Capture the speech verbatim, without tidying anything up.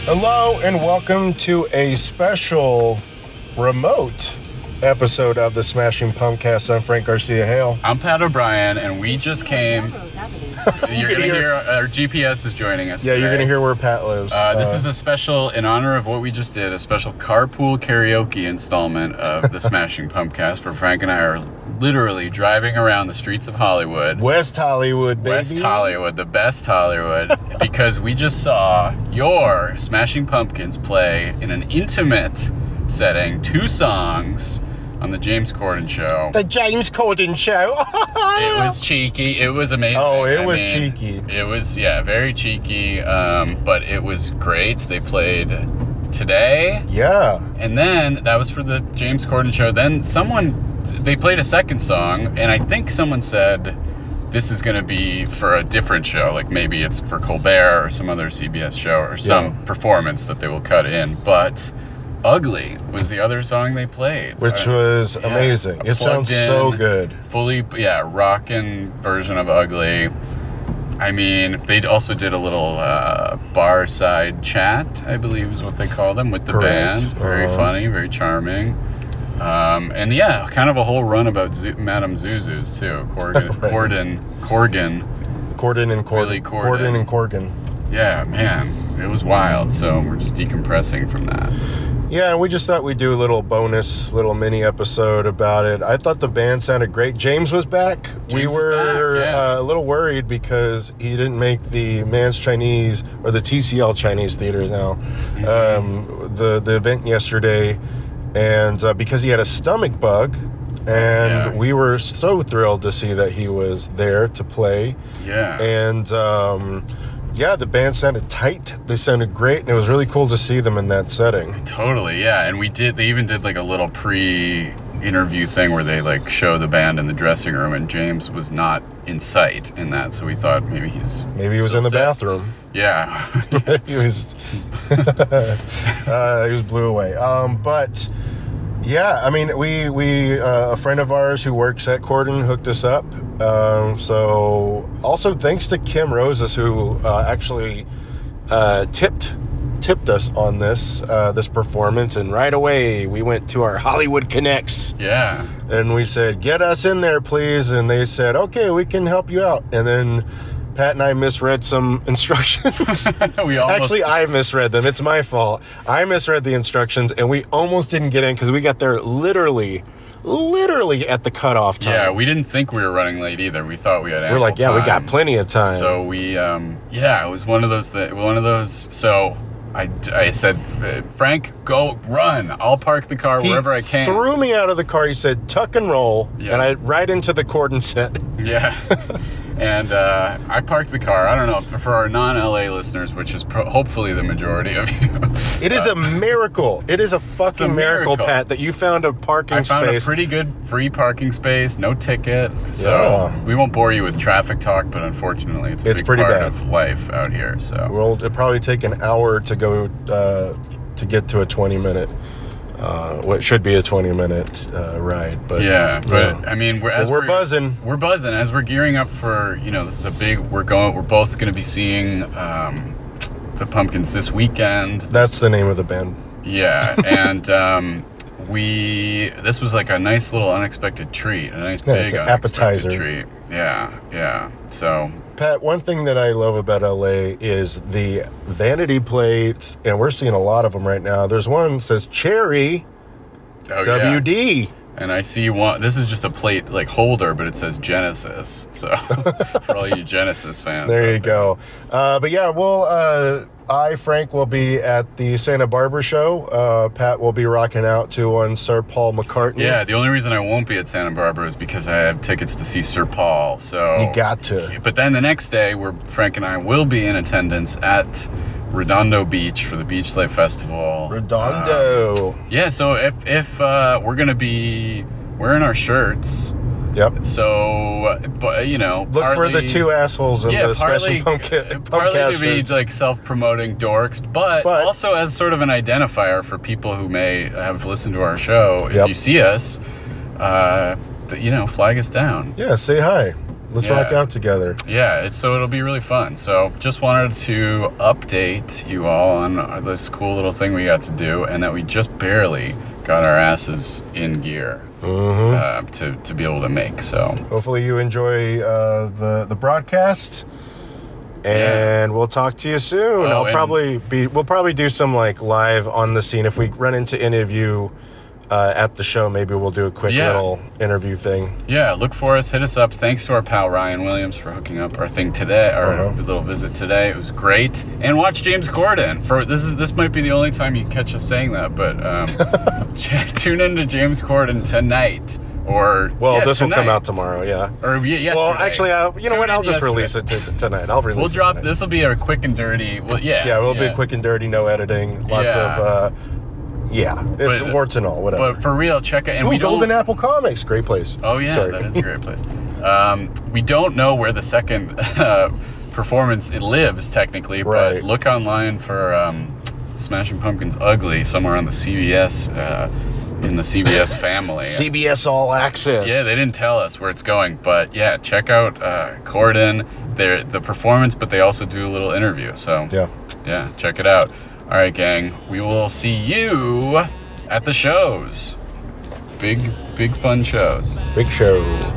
Hello and welcome to a special remote episode of the Smashing Pumpcast. I'm Frank Garcia Hale. I'm Pat O'Brien, and we just came. You're going to hear our G P S is joining us. Yeah, today. You're going to hear where Pat lives. Uh, this uh, is a special, in honor of what we just did, a special carpool karaoke installment of the Smashing Pumpcast, where Frank and I are literally driving around the streets of Hollywood. West Hollywood, baby. West Hollywood, the best Hollywood, because we just saw your Smashing Pumpkins play in an intimate setting, two songs on the James Corden Show. The James Corden Show. It was cheeky. It was amazing. Oh, it I was mean, cheeky. It was, yeah, very cheeky, um, but it was great. They played today. Yeah. And then that was for the James Corden Show. Then someone, they played a second song, and I think someone said this is going to be for a different show. Like maybe it's for Colbert or some other C B S show or some yeah. performance that they will cut in. But Ugly was the other song they played. Which uh, was yeah, amazing. It sounds in, so good. Fully, yeah, rockin' version of Ugly. I mean, they also did a little uh, bar side chat, I believe is what they call them, with the Correct. band. Very uh-huh. funny, very charming. Um, and yeah, kind of a whole run about Z- Madame Zuzu's too. Corgan, right. Corden, Corgan. Corden and Corden. Billy Corden. Corden and Corgan. Yeah, man, it was wild. So we're just decompressing from that. Yeah, we just thought we'd do a little bonus, little mini episode about it. I thought the band sounded great. James was back. James we were back, yeah. uh, a little worried because he didn't make the Man's Chinese, or the T C L Chinese Theater now, mm-hmm. um, the, the event yesterday, and uh, because he had a stomach bug, and yeah. we were so thrilled to see that he was there to play. Yeah. And um, yeah, the band sounded tight. They sounded great, and it was really cool to see them in that setting. Totally, yeah. And we did, they even did like a little pre-interview thing where they like show the band in the dressing room, and James was not in sight in that, so we thought maybe he's Maybe he was in the sick. bathroom. Yeah. he was uh, he was blew away. Um, but yeah, I mean, we we uh, a friend of ours who works at Corden hooked us up. Um, so also thanks to Kim Roses, who uh, actually uh, tipped tipped us on this uh, this performance, and right away we went to our Hollywood Connects. Yeah. And we said, "Get us in there, please." And they said, "Okay, we can help you out." And then Pat and I misread some instructions. we almost... Actually, I misread them. It's my fault. I misread the instructions, and we almost didn't get in because we got there literally, literally at the cutoff time. Yeah, we didn't think we were running late either. We thought we had ample We're like, yeah, time. we got plenty of time. So we, um, yeah, it was one of those, that, one of those, so I, I said, Frank, go run. I'll park the car he wherever I can. threw me out of the car. He said, tuck and roll, Yeah. and I right into the Corden set. Yeah. And uh, I parked the car. I don't know, for, for our non-L A listeners, which is pro- hopefully the majority of you. It is uh, a miracle. It is a fucking a miracle, miracle, Pat, that you found a parking I found space. a pretty good free parking space, no ticket. So Yeah. we won't bore you with traffic talk, but unfortunately, it's a It's big pretty part bad. of life out here. So Well, it'll probably take an hour to go uh, to get to a twenty minute. Uh, what should be a twenty minute uh, ride, but yeah, but yeah. I mean, we're as Well, we're we're buzzing. We're buzzing as we're gearing up for, you know, this is a big. We're going. We're both going to be seeing um, the Pumpkins this weekend. That's the name of the band. Yeah, and um, we. This was like a nice little unexpected treat, a nice Yeah, big it's an unexpected appetizer. treat. Yeah, yeah. So Pat, one thing that I love about L A is the vanity plates, and we're seeing a lot of them right now. There's one that says Cherry oh, W D. Yeah. And I see one. This is just a plate like holder, but it says Genesis. So for all you Genesis fans, There out you go. Uh, but yeah, well, uh, I, Frank, will be at the Santa Barbara show. Uh, Pat will be rocking out to one Sir Paul McCartney. Yeah, the only reason I won't be at Santa Barbara is because I have tickets to see Sir Paul. So You got to. But then the next day, where Frank and I will be in attendance at Redondo Beach for the Beach Life Festival. Redondo. Um, yeah, so if if uh, we're gonna be wearing our shirts. Yep. So, but you know, Look partly, for the two assholes in yeah, the partly, Smashing Pumpkin, partly Pumpcast to be shirts. like self-promoting dorks, but, But- also as sort of an identifier for people who may have listened to our show. If Yep. you see us, uh, th- you know, flag us down. Yeah, say hi. Let's Yeah. rock out together. Yeah, it's, so it'll be really fun. So just wanted to update you all on our- this cool little thing we got to do, and that we just barely got our asses in gear Mm-hmm. uh, to, to be able to make. So Hopefully you enjoy uh, the the broadcast, and we'll talk to you soon. Oh, I'll and- probably be. We'll probably do some like live on the scene if we run into any of you uh, at the show. Maybe we'll do a quick Yeah. little interview thing. yeah, look for us. Hit us up. Thanks to our pal Ryan Williams for hooking up our thing today, our Uh-huh. little visit today. It was great. And watch James Corden. For this is this might be the only time you catch us saying that, but um, ch- tune into James Corden tonight. Or Well, yeah, this will come tonight. out tomorrow. Yeah. Or ye- yesterday. Well, actually, uh, you know Tune what? in I'll just yesterday. release it to, tonight. I'll release. We'll it drop. tonight. This will be a quick and dirty. Well, yeah. Yeah, it'll be quick and dirty, no editing, lots Yeah. of. Uh, yeah, it's But- warts and all. Whatever. But for real, check it. And Ooh, we don't. Golden Apple Comics, great place. Oh yeah, Sorry. that is a great place. Um, we don't know where the second uh, performance it lives technically, Right. but look online for um, Smashing Pumpkins Ugly somewhere on the C B S uh, in the C B S family. C B S All Access. Yeah, they didn't tell us where it's going, but yeah, check out uh, Corden, their the performance, but they also do a little interview. So Yeah. yeah, check it out. All right, gang, we will see you at the shows. Big, big fun shows. Big show.